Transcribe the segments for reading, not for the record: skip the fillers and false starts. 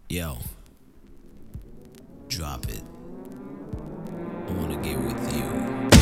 Yo, drop it. I wanna get with you.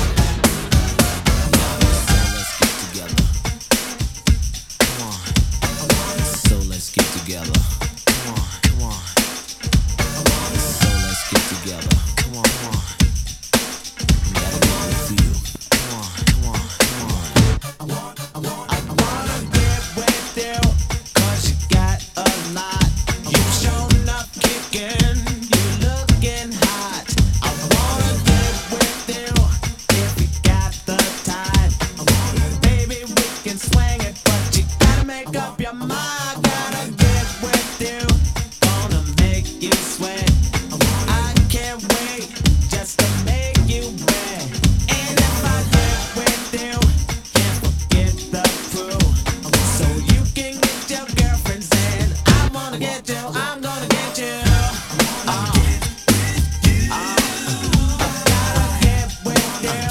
So let's get together. Come on. So let's get together. Come on, come on. So let's get together. Come on, come on. Gotta get with you. Come on, come on, come on. I wanna get with you, 'cause you got a lot. You've shown up kicking, you looking hot. I wanna get with you if you got the time. Baby, we can swing it, but you gotta make up your mind. Gotta get with you, gonna make you sweat. I can't wait just to make you wet. And if I get with you, can't forget the crew. So you can get your girlfriends in. I wanna get you, I'm gonna get you. Gotta get with you. Gotta get with you.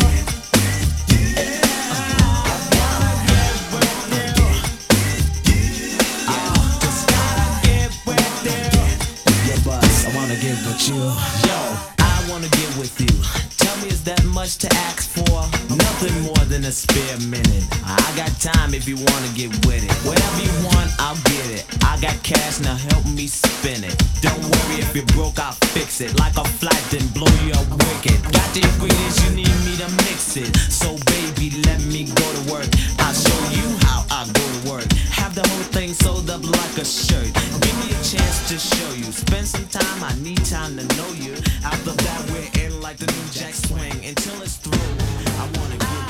Just gotta get with you. Yeah, boss, I wanna get with you. Yo, I wanna get with you. Tell me, is that much to ask for? Nothing more than a spare minute. I got time if you wanna get with it. Whatever you want, I'll get it. I got cash, now help me spin it. Don't worry if you're broke, I'll fix it. Like a flight, then blow you up wicked. Got the ingredients, you need me to mix it. So baby, let me go to work. I'll show you how I go to work. Have the whole thing sewed up like a shirt. Give me a chance to show you. Spend some time, I need time to know you. After that, we're in like the new Jack Swing. Until it's through, I wanna get